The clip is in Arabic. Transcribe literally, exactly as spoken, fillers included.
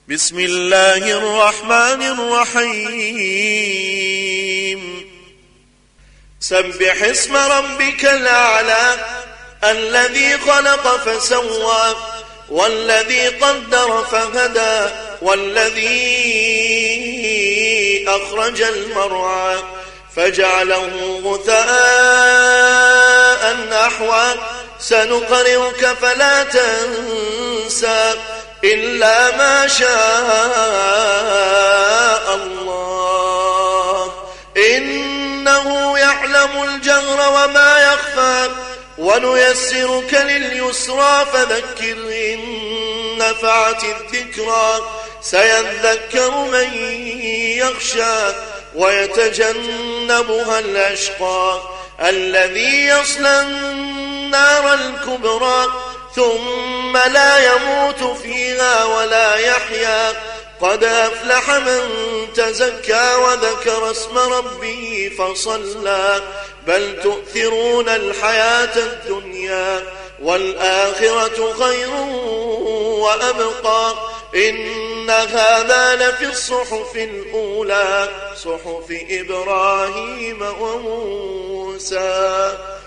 بسم الله الرحمن الرحيم سبح اسم ربك الأعلى الذي خلق فسوى والذي قدر فهدى والذي أخرج المرعى فجعله غثاء نحوا سنقرئك فلا تنسى إلا ما شاء الله إنه يعلم الجهر وما يخفى ونيسرك لليسرى فذكر إن نفعت الذكرى سيذكر من يخشى ويتجنبها الأشقى الذي يصلى النار الكبرى ثم لا يموت فيها ولا يحيا قد أفلح من تزكى وذكر اسم ربه فصلى بل تؤثرون الحياة الدنيا والآخرة خير وأبقى إن هذا لفي الصحف الأولى صحف إبراهيم وموسى.